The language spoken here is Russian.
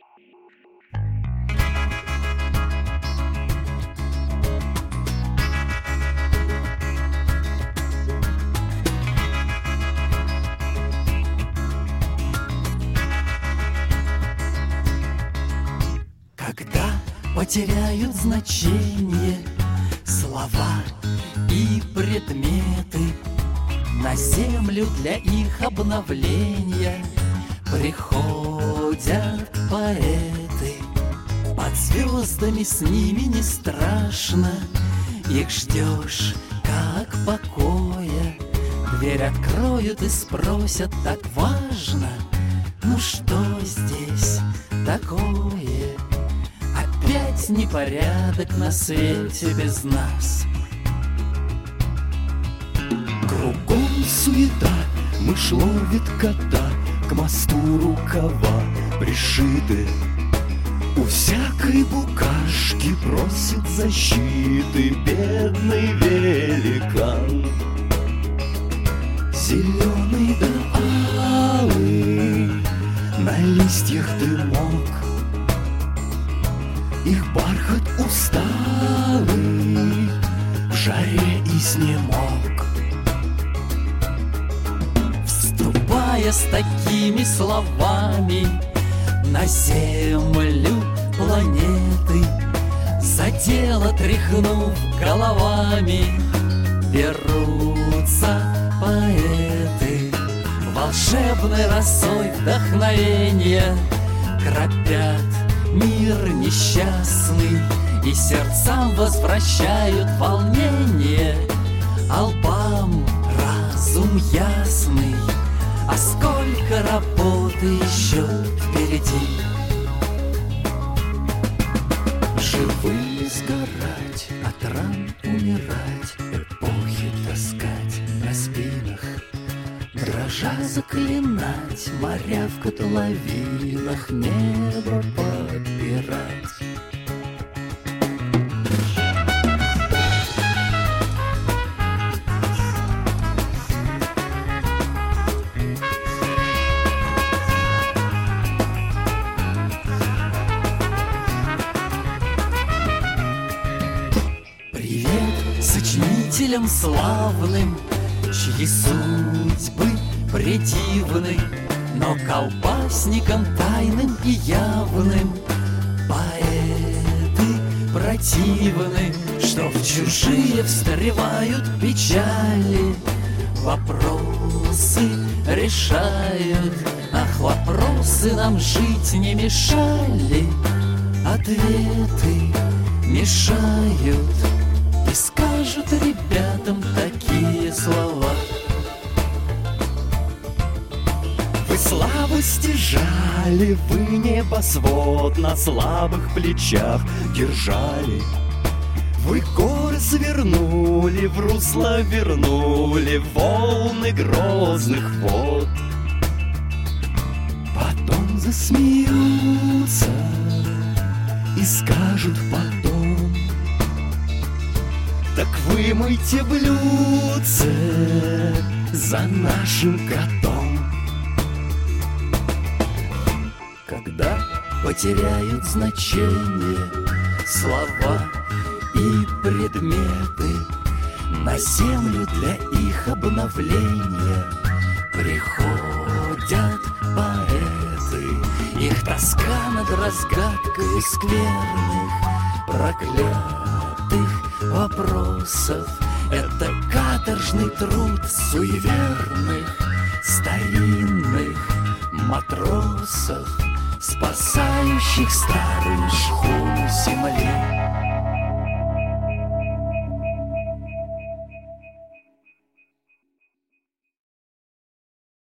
Когда потеряют значение слова и предметы, на землю для их обновления приходят поэты. Под звездами с ними не страшно, их ждешь как покоя. Дверь откроют и спросят: так важно, ну что здесь такое? Опять непорядок на свете без нас. Кругом суета, мышь ловит кота, к мосту рукава пришиты. У всякой букашки просит защиты бедный великан. Зеленый да алый, на листьях дымок, их бархат усталый в жаре изнемог. Вступая с такими словами на землю планеты, за дело тряхнув головами, берутся поэты. Волшебной росой вдохновения кропят мир несчастный и сердцам возвращают волнение, а лбам разум ясный. А сколько работы еще впереди. Живые сгорать, от ран умирать, эпохи таскать на спинах, дрожа заклинать, моря в котловинах, небо подпирать. Сочинителям славным, чьи судьбы предивны, но колбасникам тайным и явным поэты противны, что в чужие встревают печали, вопросы решают. Ах, вопросы нам жить не мешали, ответы мешают. И скажут ребятам такие слова: вы славу стяжали, вы небосвод на слабых плечах держали. Вы горы свернули, в русло вернули волны грозных вод. Потом засмеются и скажут потом: так вымойте блюдце за нашим котом. Когда потеряют значение слова и предметы, на землю для их обновления приходят поэты. Их тоска над разгадкой скверных, проклятых вопросов — это каторжный труд суеверных старинных матросов, спасающих старую шхуну земли.